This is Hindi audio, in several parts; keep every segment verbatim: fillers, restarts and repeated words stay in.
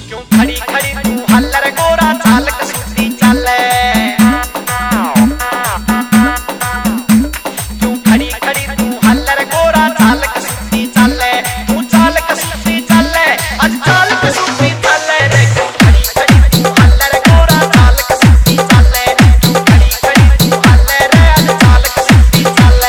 क्यों खड़ी खड़ी तू हल्लर गोरा चाल कसूती चले, क्यों खड़ी खड़ी तू हल्लर गोरा चाल कसूती चले, तू चाल कसूती चले आज चाल कसूती चले रे, क्यों खड़ी खड़ी तू हल्लर गोरा चाल कसूती चले, क्यों खड़ी खड़ी तू हल्लर रे आज चाल कसूती चले।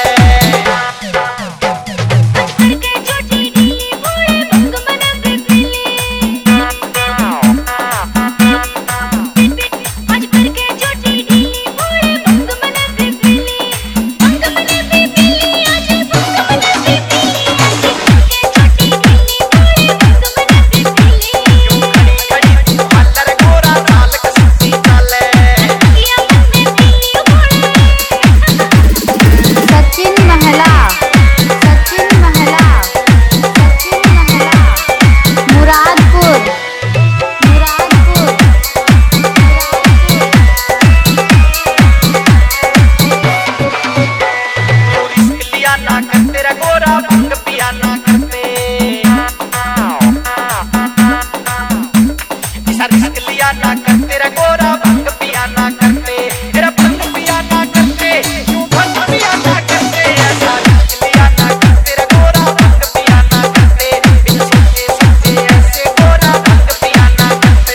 ना करते रे गोरा भंग पिया ना करते, इसा रिस्क लिया ना करते रे गोरा भंग पिया ना करते, तेरा भंग पिया ना करते, क्यों भंग पिया ना करते, ऐसा रिस्क लिया ना करते रे गोरा भंग पिया ना करते, बिन सोचे सोचे ऐसे गोरा भंग पिया ना करते।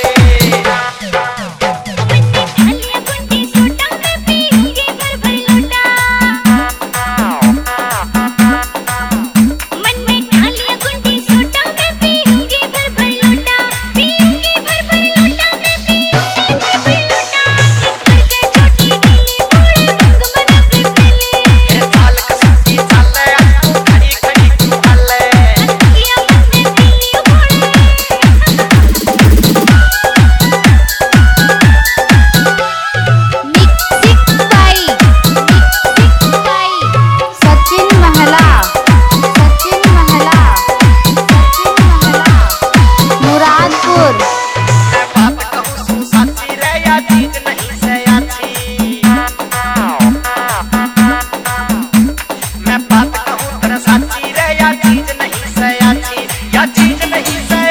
मैं बात कहूँ तेरा साची रे या चीज नहीं सयाची, या चीज नहीं सयाची।